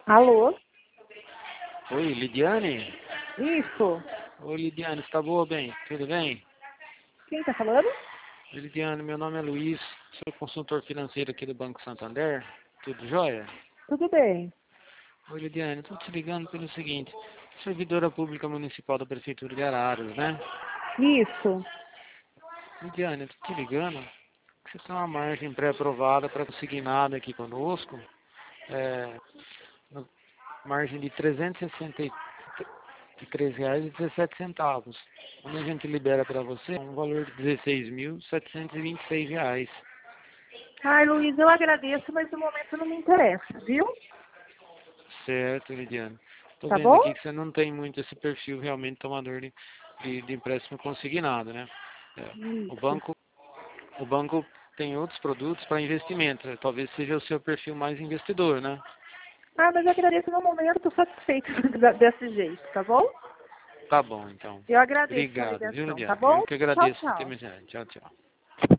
Alô? Oi, Lidiane? Isso? Oi, Lidiane, você tá boa, bem? Tudo bem? Quem tá falando? Oi, Lidiane, meu nome é Luiz, sou consultor financeiro aqui do Banco Santander. Tudo jóia? Tudo bem. Oi, Lidiane, estou te ligando pelo seguinte, servidora pública municipal da Prefeitura de Araras, né? Isso. Lidiane, estou te ligando que você tem uma margem pré-aprovada para conseguir nada aqui conosco, na margem de R$ 363,17, onde a gente libera para você um valor de R$ 16.726. Ai, Luiz, eu agradeço, mas no momento não me interessa, viu? Certo, Lidiane. Estou Tá vendo bom? aqui que você não tem muito esse perfil realmente tomador de empréstimo consignado, né? É, o Isso. banco, o banco tem outros produtos para investimento, né? Talvez seja o seu perfil mais investidor, né? Ah, mas eu agradeço no momento, estou satisfeito desse jeito, tá bom? Tá bom, então. Eu agradeço a Obrigado, viu, ligação, tá Lidiane? Eu bom? que Tchau, agradeço por ter tchau. me. Tchau, tchau.